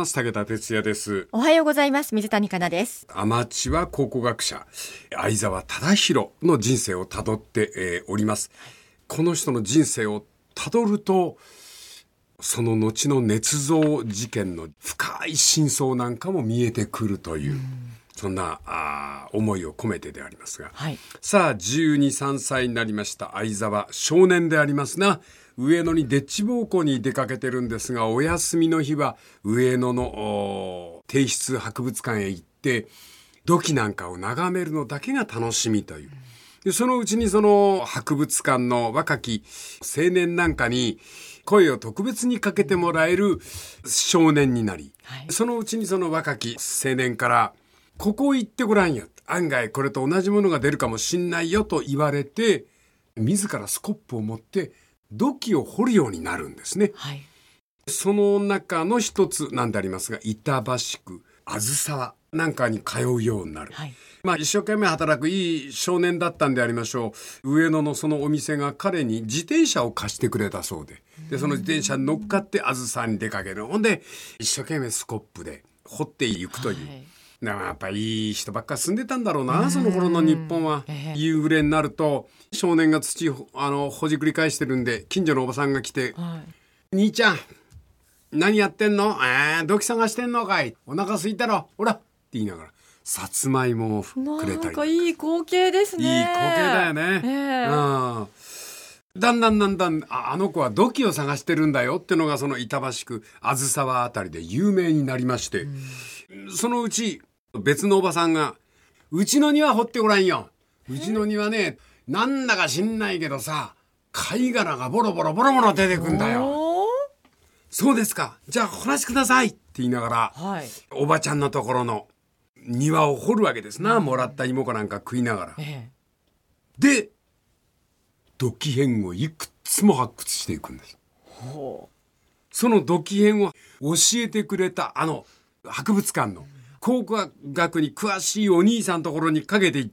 ます。武田哲也です。 おはようございます。水谷香奈です。 アマチュア考古学者相沢忠弘の人生をたどって、おります。この人の人生をたどると、その後の捏造事件の深い真相なんかも見えてくるという、そんな思いを込めてでありますが、 はい、 さあ12、3歳になりました相沢少年でありますが、上野にでっち奉公に出かけてるんですが、お休みの日は上野の帝室博物館へ行って土器なんかを眺めるのだけが楽しみという。でそのうちにその博物館の若き青年なんかに声を特別にかけてもらえる少年になり、 はい、 そのうちにその若き青年からここ行ってごらんよ、案外これと同じものが出るかもしんないよと言われて、自らスコップを持って土器を掘るようになるんですね。 はい、 その中の一つなんでありますが、板橋区あずさわなんかに通うようになる、 はい、 一生懸命働くいい少年だったんでありましょう。上野のそのお店が彼に自転車を貸してくれたそうで、その自転車に乗っかってあずさに出かける。ほんで一生懸命スコップで掘っていくという、 はい、 やっぱいい人ばっか住んでたんだろうな、その頃の日本は。夕暮れになると少年が土ほじくり返してるんで、近所のおばさんが来て、 はい、 兄ちゃん何やってんの？土器探してんのかい？お腹空いたろ、ほらって言いながらさつまいもをくれたり。 なんかいい光景ですね。 いい光景だよね、だんだんあの子は土器を探してるんだよってのが、その板橋区あずさわあたりで有名になりまして、そのうち別のおばさんが、うちの庭掘ってごらんよ、うちの庭ね、なんだか知んないけどさ、貝殻がボロボロ出てくんだよ。そうですか、じゃあ掘らせてくださいって言いながら、 はい、 おばちゃんのところの庭を掘るわけですな、もらった芋かなんか食いながら、で土器片をいくつも発掘していくんです。その土器片を教えてくれた博物館の考古学に詳しいお兄さんのところにかけていって、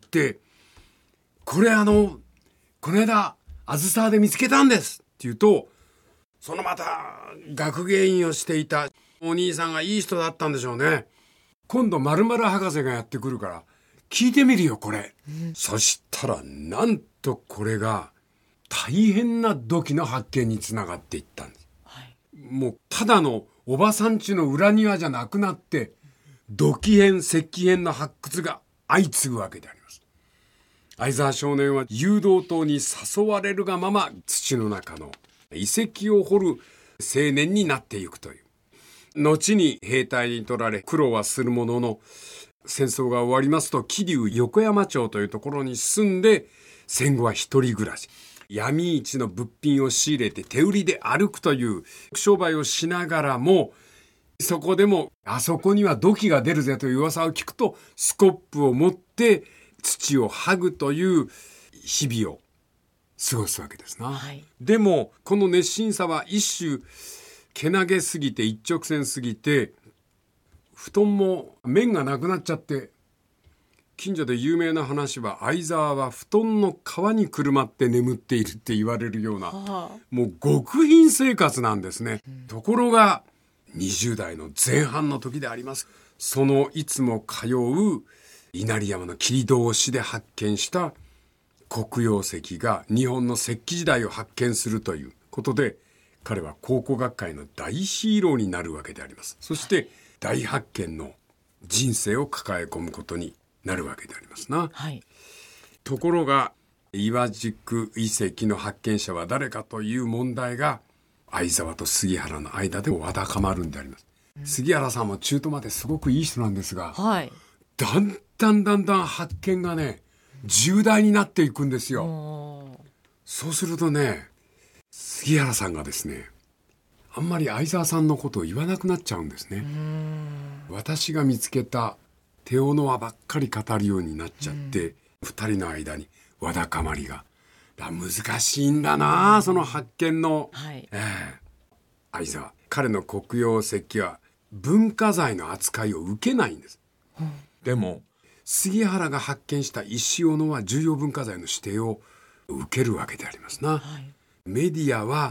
これこの間あずさで見つけたんですって言うと、そのまた学芸員をしていたお兄さんがいい人だったんでしょうね。今度〇〇博士がやってくるから聞いてみるよこれ、そしたらなんとこれが大変な土器の発見につながっていったんです、はい、もうただのおばさん家の裏庭じゃなくなって、土器片石器片の発掘が相次ぐわけであります。相沢少年は誘導灯に誘われるがまま土の中の遺跡を掘る青年になっていくという。後に兵隊に取られ苦労はするものの、戦争が終わりますと桐生横山町というところに住んで、戦後は一人暮らし、闇市の物品を仕入れて手売りで歩くという商売をしながらも、そこでもあそこには土器が出るぜという噂を聞くとスコップを持って土を剥ぐという日々を過ごすわけですな、はい、でもこの熱心さは一種けなげすぎて一直線すぎて、布団も面がなくなっちゃって、近所で有名な話は相沢は布団の皮にくるまって眠っているって言われるような、もう極貧生活なんですね、ところが20代の前半の時であります。そのいつも通う稲荷山の切通しで発見した黒曜石が日本の石器時代を発見するということで、彼は考古学界の大ヒーローになるわけであります。そして大発見の人生を抱え込むことになるわけでありますな、はい、ところが岩宿遺跡の発見者は誰かという問題が相沢と杉原の間でわだかまるんであります、杉原さんも中途まですごくいい人なんですが、はい、だんだん発見がね重大になっていくんですよ。そうするとね、杉原さんがですね、あんまり相沢さんのことを言わなくなっちゃうんですね。私が見つけたテオノアばっかり語るようになっちゃって、二人の間にわだかまりが難しいんだな、その発見の、はい、相沢、彼の黒曜石器は文化財の扱いを受けないんです、でも杉原が発見した石斧は重要文化財の指定を受けるわけでありますな、はい、メディアは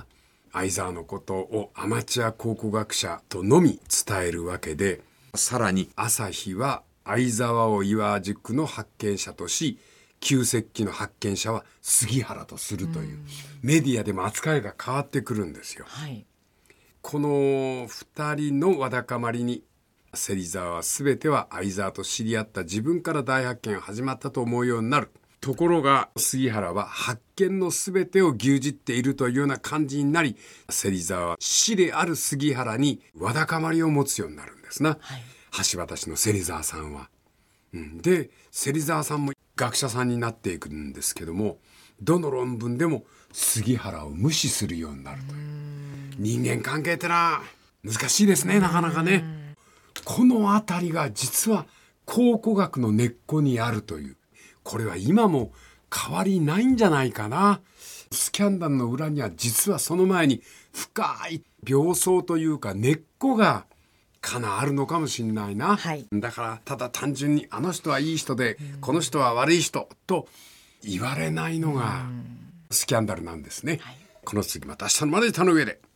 相沢のことをアマチュア考古学者とのみ伝えるわけで、さらに朝日は相沢を岩宿の発見者とし、旧石器の発見者は杉原とするという、メディアでも扱いが変わってくるんですよ。 はい、 この二人のわだかまりに芹沢は全ては相沢と知り合った自分から大発見が始まったと思うようになる。ところが杉原は発見の全てを牛耳っているというような感じになり、芹沢は師である杉原にわだかまりを持つようになるんですな、はい、橋渡しの芹沢さんは、で芹沢さんも学者さんになっていくんですけども、どの論文でも杉原を無視するようになるという。人間関係ってのは難しいですね、なかなかね。このあたりが実は考古学の根っこにあるという、これは今も変わりないんじゃないかな。スキャンダルの裏には実はその前に深い病巣というか根っこがあるのかもしれないな、はい、だからただ単純にあの人はいい人でこの人は悪い人と言われないのがスキャンダルなんですね、はい、この次また明日のまで板の上で。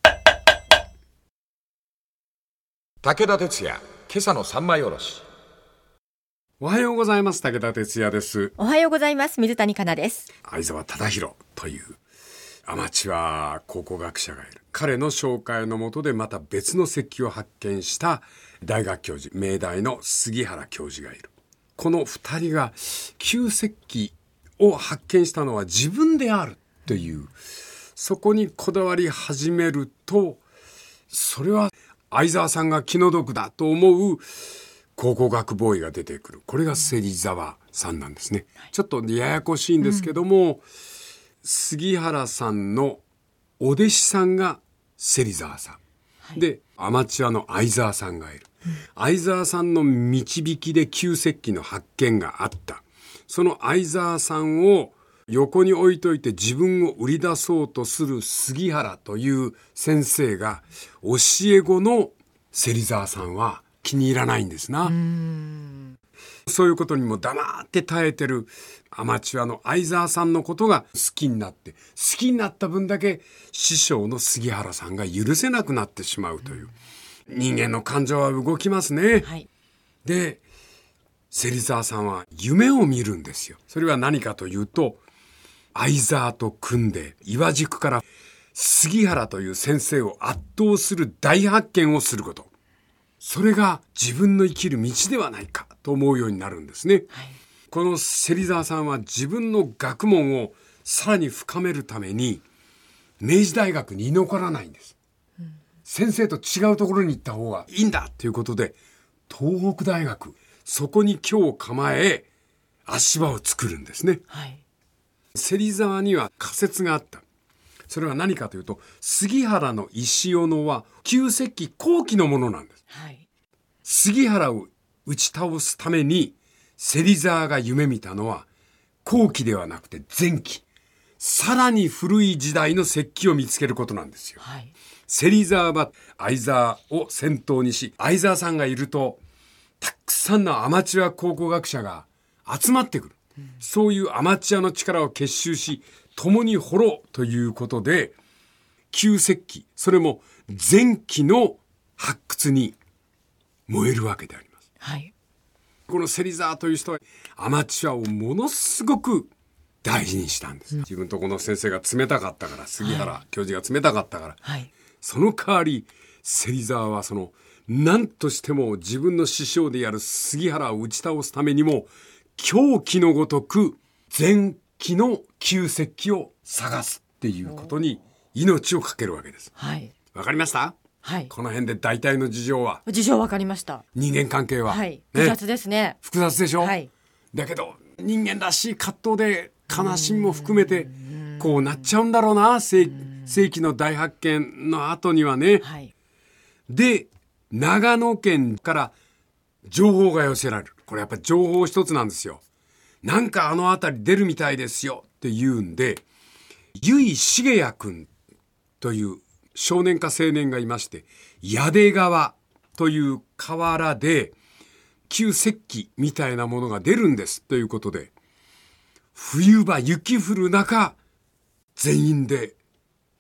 武田鉄矢、今朝の三枚おろし。 おはようございます。武田鉄矢です。 おはようございます。水谷香奈です。 相沢忠弘というアマチュア考古学者がいる。彼の紹介の下でまた別の石器を発見した大学教授、明大の杉原教授がいる。この二人が旧石器を発見したのは自分であるという、そこにこだわり始めると、それは相沢さんが気の毒だと思う考古学ボーイが出てくる。これが芹沢さんなんですね。ちょっとややこしいんですけども、杉原さんのお弟子さんが芹沢さん、はい、でアマチュアの相沢さんがいる、相沢さんの導きで旧石器の発見があった。その相沢さんを横に置いといて自分を売り出そうとする杉原という先生が教え子の芹沢さんは気に入らないんですな。そういうことにも黙って耐えてるアマチュアの相沢さんのことが好きになって、好きになった分だけ師匠の杉原さんが許せなくなってしまうという、人間の感情は動きますね、はい、で芹沢さんは夢を見るんですよ。それは何かというと、相沢と組んで岩宿から杉原という先生を圧倒する大発見をすること、それが自分の生きる道ではないかと思うようになるんですね、はい、この芹沢さんは自分の学問をさらに深めるために明治大学に居残らないんです、先生と違うところに行った方がいいんだということで東北大学、そこに居を構え足場を作るんですね、はい、芹沢には仮説があった。それは何かというと、杉原の石斧は旧石器後期のものなんです、はい、杉原を打ち倒すために芹沢が夢見たのは後期ではなくて前期、さらに古い時代の石器を見つけることなんですよ、はい、芹沢は相沢を先頭にし、相沢さんがいるとたくさんのアマチュア考古学者が集まってくる、そういうアマチュアの力を結集し共に掘ろうということで、旧石器、それも前期の発掘に燃えるわけであります、はい、この芹沢という人はアマチュアをものすごく大事にしたんです、自分とこの先生が冷たかったから、杉原教授が冷たかったから、はい、その代わり芹沢は何としても自分の師匠である杉原を打ち倒すためにも狂気のごとく前期の旧石器を探すっていうことに命をかけるわけです、はい、わかりました、はい、この辺で大体の事情はわかりました。 人間関係は、 はい、複雑ですね。 複雑でしょ、はい、だけど人間らしい葛藤で悲しみも含めてこうなっちゃうんだろうな、世紀の大発見の後にはね、はい、で長野県から情報が寄せられる。これやっぱり情報一つなんですよ。なんかあの辺り出るみたいですよって言うんで、由井重也君という少年か青年がいまして、矢出川という河原で旧石器みたいなものが出るんですということで、冬場雪降る中全員で発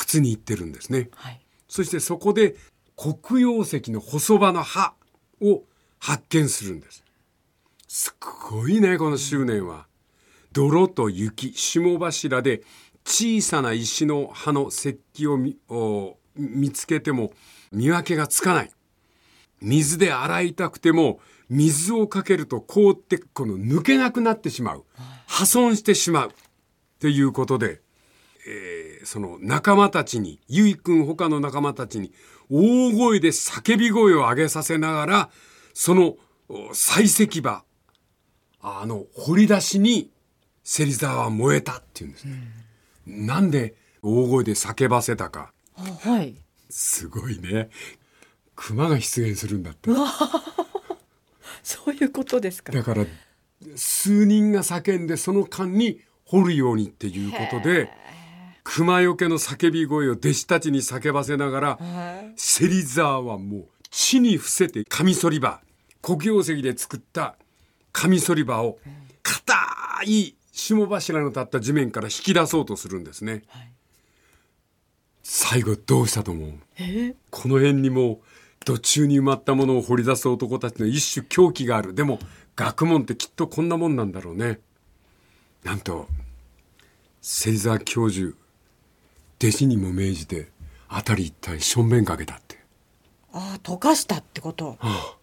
掘に行ってるんですね。 はい。 そしてそこで黒曜石の細葉の葉を発見するんです。すごいね、この執念は。泥と雪、霜柱で小さな石の葉の石器を見つけても見分けがつかない。水で洗いたくても水をかけると凍って抜けなくなってしまう。破損してしまう。ということで、その仲間たちに、ゆいくん他の仲間たちに大声で叫び声を上げさせながら、その採石場、掘り出しに芹沢は燃えたっていうんですね。なんで大声で叫ばせたか。 はい。 すごいね。熊が出現するんだって。 そういうことですか。 だから数人が叫んでその間に掘るようにっていうことで、熊よけの叫び声を弟子たちに叫ばせながら、芹沢はもう地に伏せてカミソリ刃、黒曜石で作ったカミソリ刃を硬い霜柱の立った地面から引き出そうとするんですね。はい、最後どうしたと思う？この辺にも土中に埋まったものを掘り出す男たちの一種狂気がある。でも学問ってきっとこんなもんなんだろうね。なんと芹沢教授、弟子にも命じて辺り一帯しょんべんかけたって。 溶かしたってこと。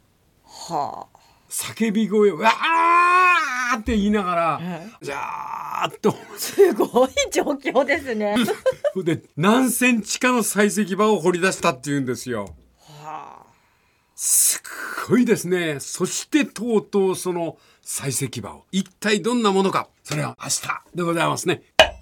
叫び声をわーって言いながら、じゃーっとすごい状況ですね。 で何センチかの採石場を掘り出したっていうんですよ。すごいですね。そしてとうとうその採石場を、一体どんなものか、それは明日でございますね。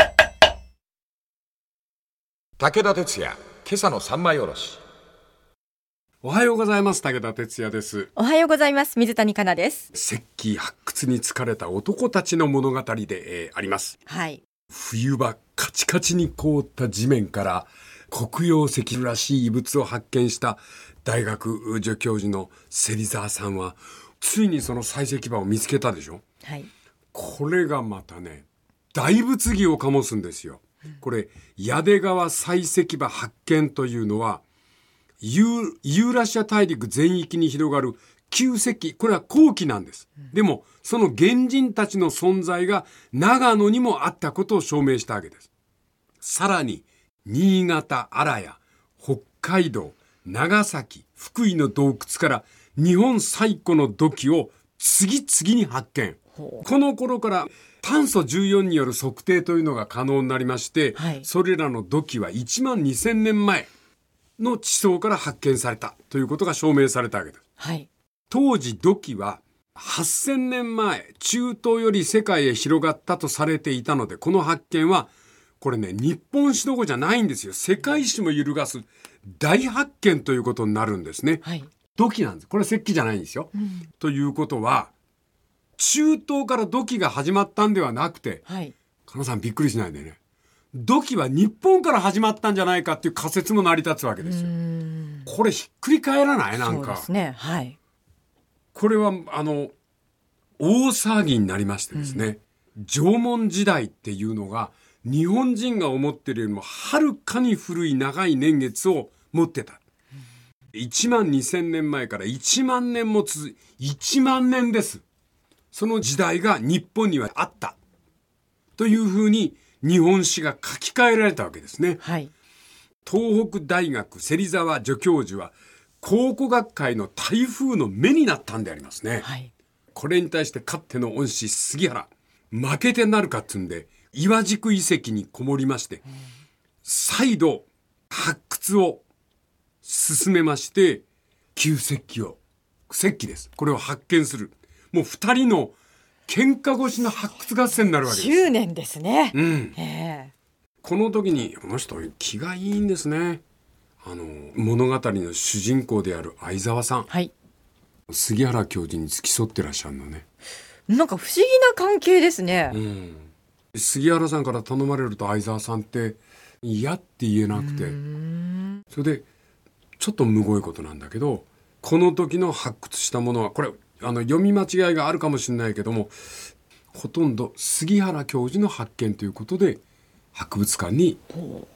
武田鉄矢、今朝の三枚おろし。 おはようございます。武田鉄矢です。 おはようございます。水谷香奈です。 石器発掘に疲れた男たちの物語で、あります。 はい。 冬場カチカチに凍った地面から黒曜石らしい遺物を発見した大学助教授の芹沢さんは、ついにその採石場を見つけたでしょ。はい。これがまたね、大物議を醸すんですよ。これ矢出川採石場発見というのは、ユーラシア大陸全域に広がる旧石器、これは後期なんです。でもその原人たちの存在が長野にもあったことを証明したわけです。さらに新潟、荒谷、北海道、長崎、福井の洞窟から日本最古の土器を次々に発見。この頃から炭素14による測定というのが可能になりまして、はい、それらの土器は1万2000年前の地層から発見されたということが証明されたわけです。はい、当時土器は8000年前中東より世界へ広がったとされていたので、この発見はこれね、日本史どころじゃないんですよ。世界史も揺るがす大発見ということになるんですね。はい、土器なんです。これ石器じゃないんですよ。ということは中東から土器が始まったんではなくて、はい、加納さんびっくりしないでね、土器は日本から始まったんじゃないかっていう仮説も成り立つわけですよ。これひっくり返らない？なんかそうですね。はい、これは大騒ぎになりましてですね、縄文時代っていうのが日本人が思っているよりもはるかに古い長い年月を持ってた。1万2000年前から1万年も続い、1万年です。その時代が日本にはあったというふうに日本史が書き換えられたわけですね。はい、東北大学芹沢助教授は考古学会の台風の目になったんでありますね。はい、これに対してかつての恩師杉原、負けてなるかっつんで岩宿遺跡にこもりまして、再度発掘を進めまして、旧石器です。これを発見する。もう二人の喧嘩越しの発掘合戦になるわけです。 10年ですね。 この時にこの人気がいいんですね。物語の主人公である相沢さん、はい、杉原教授に付き添ってらっしゃるのね。 なんか不思議な関係ですね。 杉原さんから頼まれると相沢さんって嫌って言えなくて、それでちょっとむごいことなんだけど、この時の発掘したものはこれ読み間違いがあるかもしれないけども、ほとんど杉原教授の発見ということで博物館に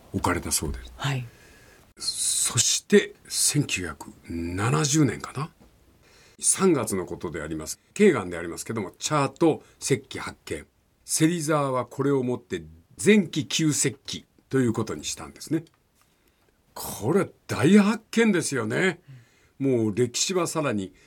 置かれたそうです。 はい。 そして1970年かな、3月のことであります。慶元でありますけども、茶と石器発見。芹沢はこれをもって前期旧石器ということにしたんですね。これは大発見ですよね。もう歴史はさらに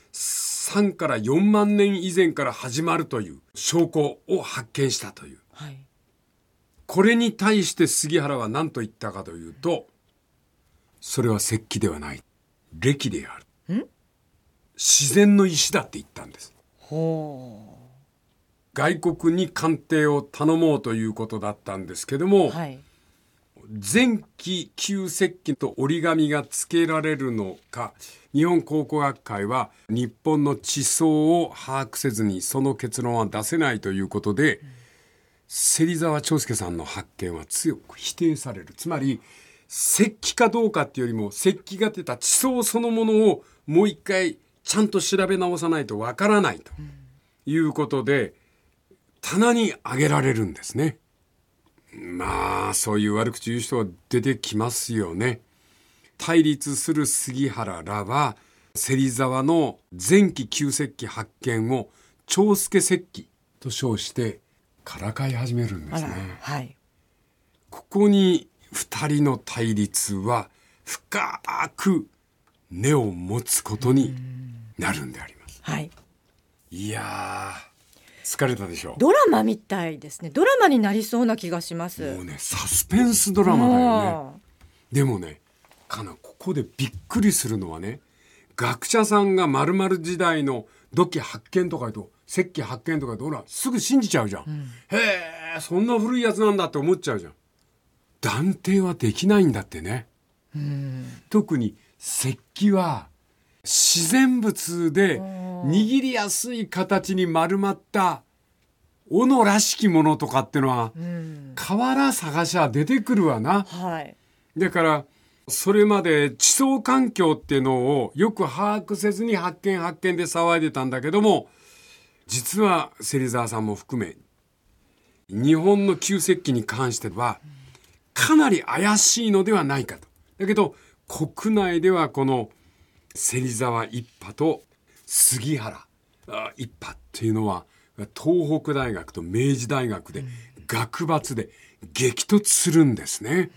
3から4万年以前から始まるという証拠を発見したという。 はい。 これに対して杉原は何と言ったかというと、それは石器ではない。歴である。自然の石だって言ったんです。 ほう。 外国に鑑定を頼もうということだったんですけども、 はい。 前期旧石器と折り紙がつけられるのか、日本考古学会は日本の地層を把握せずにその結論は出せないということで、芹沢長介さんの発見は強く否定される。つまり石器かどうかっていうよりも、石器が出た地層そのものをもう一回ちゃんと調べ直さないとわからないということで、棚に上げられるんですね。まあそういう悪口言う人は出てきますよね。対立する杉原らは芹沢の前期旧石器発見を長介石器と称してからかい始めるんですね。 はい。 ここに二人の対立は深く根を持つことになるんであります。 はい。 いやー、疲れたでしょう。 ドラマみたいですね。ドラマになりそうな気がします。 もうね、サスペンスドラマだよね。でもね、ここでびっくりするのはね、学者さんが〇〇時代の土器発見とか言うと、石器発見とか言うと、ほらすぐ信じちゃうじゃん。へえ、そんな古いやつなんだって思っちゃうじゃん。断定はできないんだってね。特に石器は自然物で握りやすい形に丸まった斧らしきものとかってのは、河原探しゃ出てくるわな。 はい。 だからそれまで地層環境っていうのをよく把握せずに発見で騒いでたんだけども、実は芹沢さんも含め日本の旧石器に関してはかなり怪しいのではないかと。だけど国内ではこの芹沢一派と杉原一派っていうのは東北大学と明治大学で学閥で激突するんですね。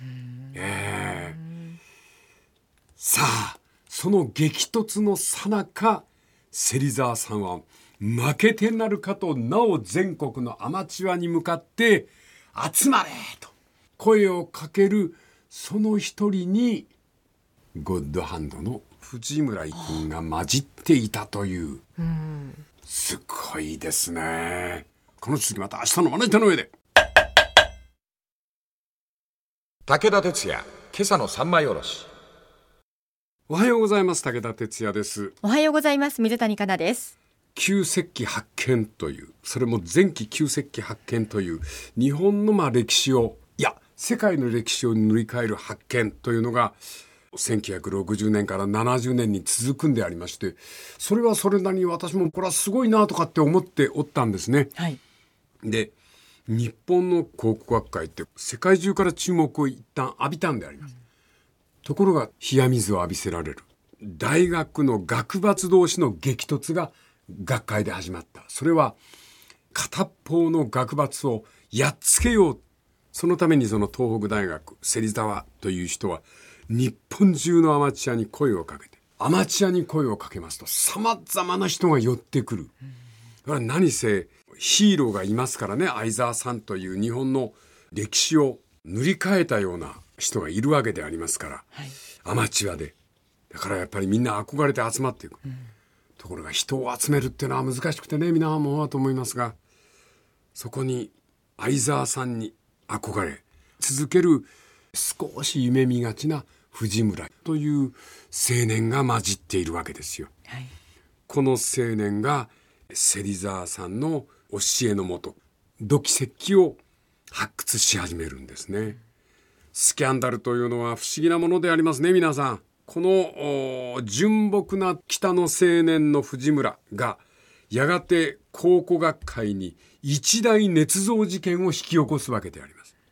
さあその激突の最中、芹沢さんは負けてなるかとなお全国のアマチュアに向かって集まれと声をかけるその一人にゴッドハンドの藤村井君が混じっていたという、すごいですね。この続きまた明日のまな板の上で。 武田鉄矢、今朝の三枚おろし。 おはようございます。武田鉄矢です。 おはようございます。水谷香奈です。 旧石器発見という、それも前期旧石器発見という日本の歴史を、いや世界の歴史を塗り替える発見というのが1960年から70年に続くんでありまして、それはそれなりに私もこれはすごいなとかって思っておったんですね。 はい。 で、日本の考古学会って世界中から注目を一旦浴びたんであります。ところが冷や水を浴びせられる大学の学閥同士の激突が学会で始まった。それは片方の学閥をやっつけよう。そのためにその東北大学芹沢という人は日本中のアマチュアに声をかけて、アマチュアに声をかけますと様々な人が寄ってくる。だから何せヒーローがいますからね。相沢さんという日本の歴史を塗り替えたような人がいるわけでありますから、はい、アマチュアで。だからやっぱりみんな憧れて集まっていく。ところが人を集めるっていうのは難しくてね、皆もだと思いますが、そこに相沢さんに憧れ続ける少し夢見がちな藤村という青年が混じっているわけですよ。はい、この青年が芹沢さんの教えのもと土器石器を発掘し始めるんですね。スキャンダルというのは不思議なものでありますね。皆さん、この純朴な北の青年の藤村がやがて考古学会に一大捏造事件を引き起こすわけであります。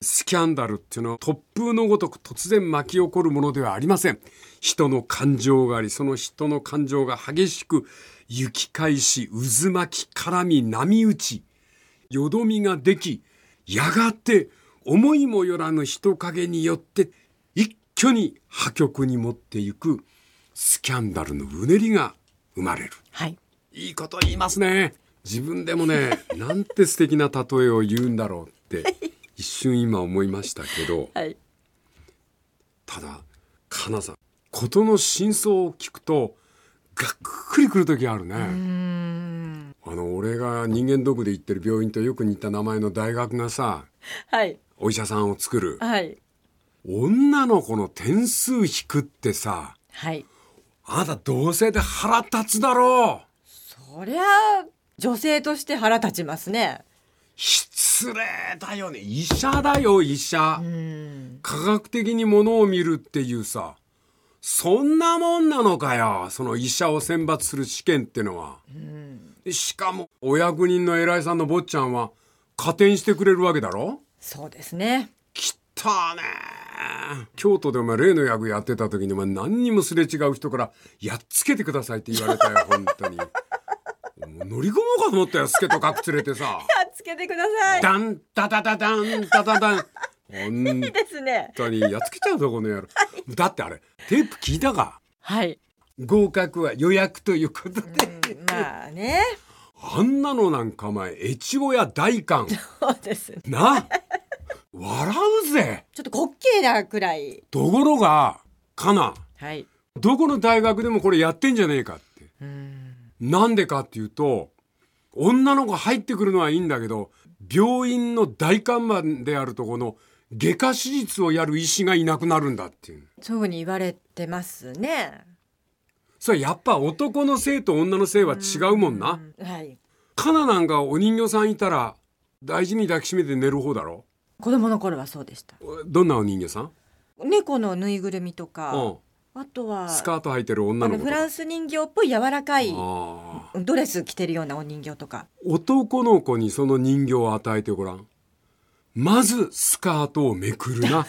スキャンダルっていうのは突風のごとく突然巻き起こるものではありません。人の感情があり、その人の感情が激しく行き返し、渦巻き、絡み、波打ち、よどみができ、やがて思いもよらぬ人影によって一挙に破局に持っていくスキャンダルのうねりが生まれる。 はい。 いいこと言いますね。自分でもね、なんて素敵な例えを言うんだろうって一瞬今思いましたけど、 はい。 ただかなさん、事の真相を聞くとがっくりくる時あるね。俺が人間ドックで行ってる病院とよく似た名前の大学がさ、 はい。 お医者さんを作る、 はい。 女の子の点数引くってさ、 はい。 あなた同性で腹立つだろう。 そりゃ女性として腹立ちますね。 失礼だよね。医者だよ、医者。科学的にものを見るっていうさ、そんなもんなのかよ、その医者を選抜する試験ってのは。しかもお役人の偉いさんの坊ちゃんは加点してくれるわけだろ。 そうですね。 きったね。京都でお前例の役やってた時にお前何にもすれ違う人からやっつけてくださいって言われたよ。本当に乗り込もうかと思ったよ、スケとガク連れてさ。 やっつけてください。 ダンダダダダンダダダン。 いいですね。 本当にやっつけちゃうぞこの野郎。だってあれテープ聞いたか。 はい。 合格は予約ということで。 まあね。 あんなのなんかお前越後や大官。 そうですね。 な。笑うぜ。 ちょっと滑稽なくらい。 ところがかな。 はい。 どこの大学でもこれやってんじゃねえかって。なんでかっていうと、女の子入ってくるのはいいんだけど、病院の大看板であるとこの外科手術をやる医師がいなくなるんだっていう。 そういうふうに言われてますね。 それやっぱ男の性と女の性は違うもんな。 はい。 カナなんかお人形さんいたら大事に抱きしめて寝る方だろ。 子供の頃はそうでした。 どんなお人形さん？ 猫のぬいぐるみとか、あとはスカート履いてる女の子とか、 フランス人形っぽい柔らかいドレス着てるようなお人形とか。 男の子にその人形を与えてごらん。まずスカートをめくるな。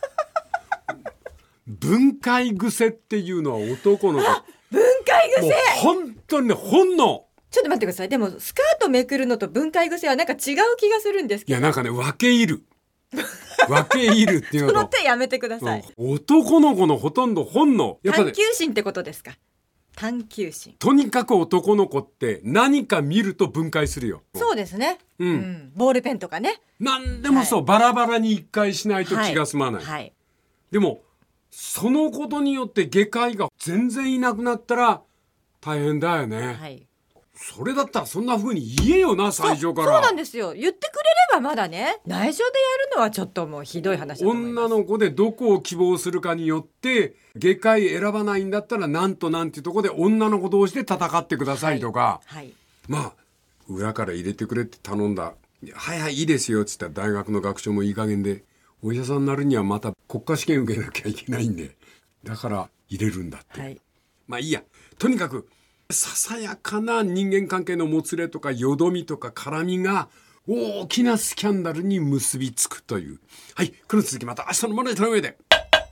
分解癖っていうのは男の子。 分解癖。 もう本当にね、本能。 ちょっと待ってください。でもスカートめくるのと分解癖はなんか違う気がするんですけど。 いやなんかね、分け入る。分け入るっていうのと。 その手やめてください。 男の子のほとんど本能。やっぱね、 探求心ってことですか。探求心。 とにかく男の子って何か見ると分解するよ。 そうですね。ボールペンとかね。 何でもそう、バラバラに一回しないと気が済まない。 はい。 でもそのことによって外科医が全然いなくなったら大変だよね。 はい。 それだったらそんな風に言えよな、最初から。 そうなんですよ。言ってくれればまだね。内緒でやるのはちょっともうひどい話だと思います。 女の子でどこを希望するかによって外科医選ばないんだったらなんとなんていうところで女の子同士で戦ってくださいとか、 はい。 まあ裏から入れてくれって頼んだ。はいはいいいですよっつったら大学の学長もいい加減で、お医者さんになるにはまた国家試験受けなきゃいけないんで、だから入れるんだって。 はい。 まあいいや。とにかくささやかな人間関係のもつれとかよどみとか絡みが大きなスキャンダルに結びつくという。はい、この続きまた明日の問題の上で。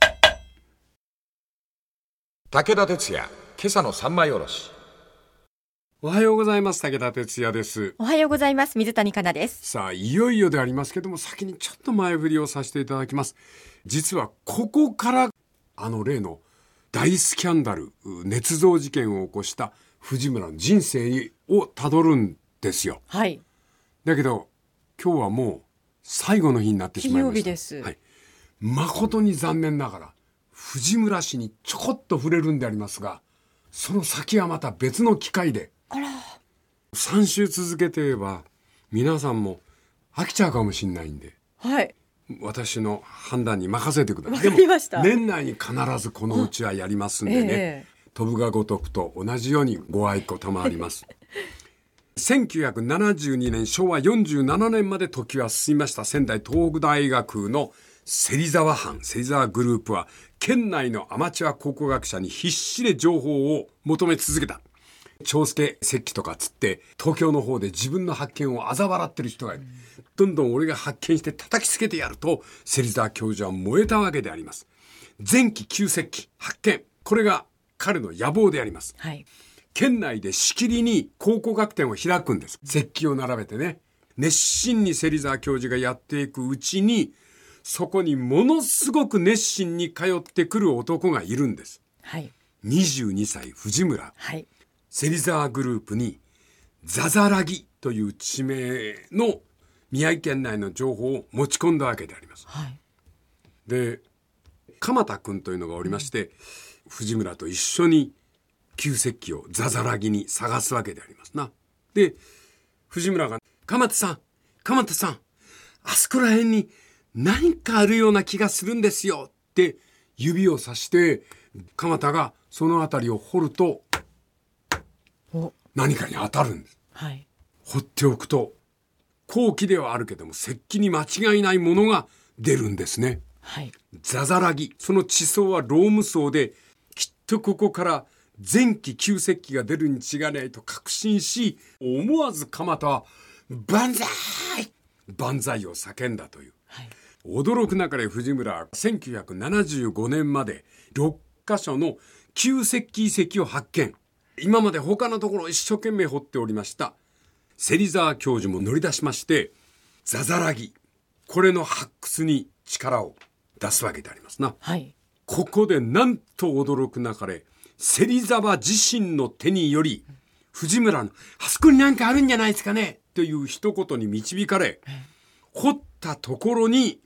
武田鉄矢、今朝の三枚おろし。 おはようございます。武田鉄矢です。 おはようございます。水谷香奈です。 さあいよいよでありますけども、先にちょっと前振りをさせていただきます。実はここから例の大スキャンダル、捏造事件を起こした藤村の人生をたどるんですよ。 はい。 だけど今日はもう最後の日になってしまいました。 金曜日です。 はい。誠に残念ながら藤村氏にちょこっと触れるんでありますが、その先はまた別の機会で。 あら。 3週続けて言えば皆さんも飽きちゃうかもしれないんで。 はい。 私の判断に任せてください。 わかりました。 でも年内に必ずこのうちはやりますんでね。飛ぶが如くと同じようにご愛顧賜ります。1972年昭和47年まで時は進みました。仙台東北大学の芹沢班、芹沢グループは県内のアマチュア考古学者に必死で情報を求め続けた。 長介石器とかつって東京の方で自分の発見を嘲笑ってる人がいる。どんどん俺が発見して叩きつけてやると芹沢教授は燃えたわけであります。前期旧石器発見、これが彼の野望であります、はい、県内でしきりに考古学展を開くんです。石器を並べてね、熱心に芹沢教授がやっていくうちに、そこにものすごく熱心に通ってくる男がいるんです、はい、22歳藤村、はい、芹沢グループにザザラギという地名の宮城県内の情報を持ち込んだわけであります、はい、で鎌田君というのがおりまして、藤村と一緒に旧石器をザザラギに探すわけでありますな。で藤村が鎌田さんあそこら辺に何かあるような気がするんですよって指をさして鎌田がその辺りを掘ると何かに当たるんです、はい、掘っておくと後期ではあるけども石器に間違いないものが出るんですね、はい、ザザラギ、その地層はローム層できっとここから前期旧石器が出るに違いないと確信し、思わず鎌田は万歳万歳を叫んだという、はい、驚くなかれ藤村は1975年まで6カ所の旧石器遺跡を発見。今まで他のところを一生懸命掘っておりました芹沢教授も乗り出しまして、ザザラギ、これの発掘に力を出すわけでありますな、はい、ここでなんと驚くなかれ芹沢自身の手により藤村のあそこになんかあるんじゃないですかねという一言に導かれ、掘ったところに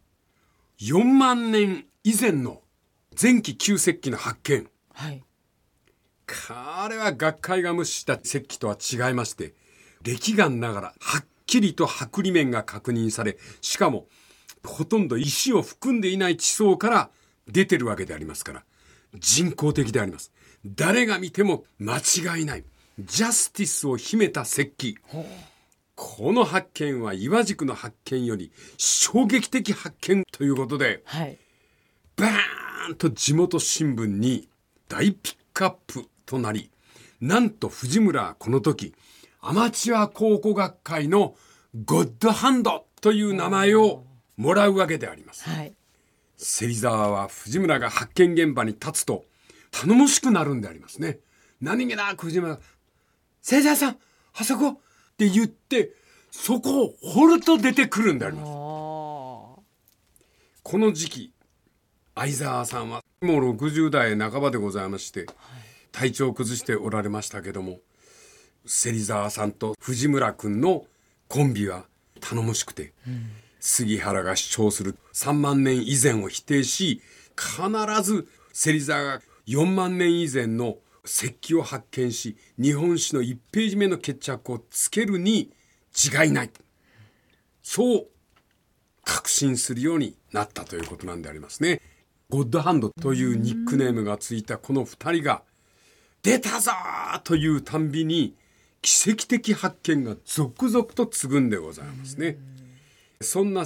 4万年以前の前期旧石器の発見、はい、これは学会が無視した石器とは違いまして、礫岩ながらはっきりと剥離面が確認され、しかもほとんど石を含んでいない地層から出てるわけでありますから、人工的であります。誰が見ても間違いないジャスティスを秘めた石器。この発見は岩軸の発見より衝撃的発見ということで、はい、バーンと地元新聞に大ピックアップとなり、なんと藤村はこの時アマチュア考古学会のゴッドハンドという名前をもらうわけであります、はい、芹沢は藤村が発見現場に立つと頼もしくなるんでありますね。何気なく藤村が芹沢さんあそこって言ってそこを掘ると出てくるんであります。この時期相沢さんはもう60代半ばでございまして、体調を崩しておられましたけども、芹沢さんと藤村くんのコンビは頼もしくて、杉原が主張する3万年以前を否定し、必ず芹沢が4万年以前の石器を発見し、日本史の1ページ目の決着をつけるに違いない、そう確信するようになったということなんでありますね。ゴッドハンドというニックネームがついたこの2人が出たぞというたんびに奇跡的発見が続々と継ぐんでございますね。そんな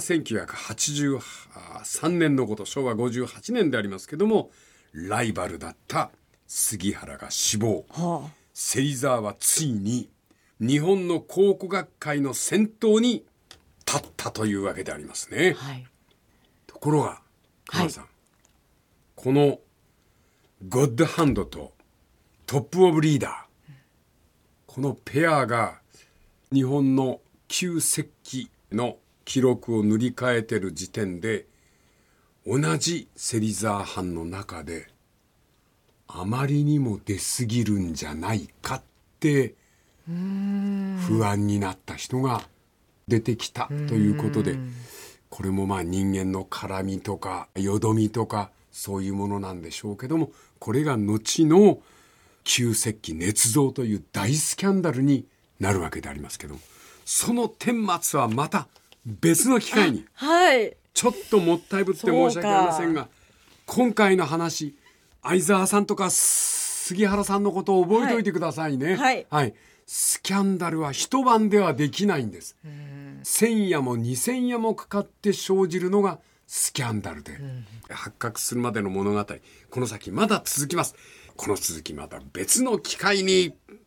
1983年のこと、昭和58年でありますけども、ライバルだった杉原が死亡、芹沢はついに日本の考古学界の先頭に立ったというわけでありますね、はい、ところが熊さん、はい、このゴッドハンドとトップオブリーダー、このペアが日本の旧石器の記録を塗り替えてる時点で、同じ芹沢藩の中であまりにも出過ぎるんじゃないかって不安になった人が出てきたということで、これもまあ人間の絡みとかよどみとかそういうものなんでしょうけども、これが後の旧石器捏造という大スキャンダルになるわけでありますけども、その顛末はまた別の機会に、はい、ちょっともったいぶって申し訳ありませんが、今回の話、相沢さんとか杉原さんのことを覚えておいてくださいね、はいはい、スキャンダルは一晩ではできないんです。1000夜も2000夜もかかって生じるのがスキャンダルで、発覚するまでの物語、この先まだ続きます。この続きまた別の機会に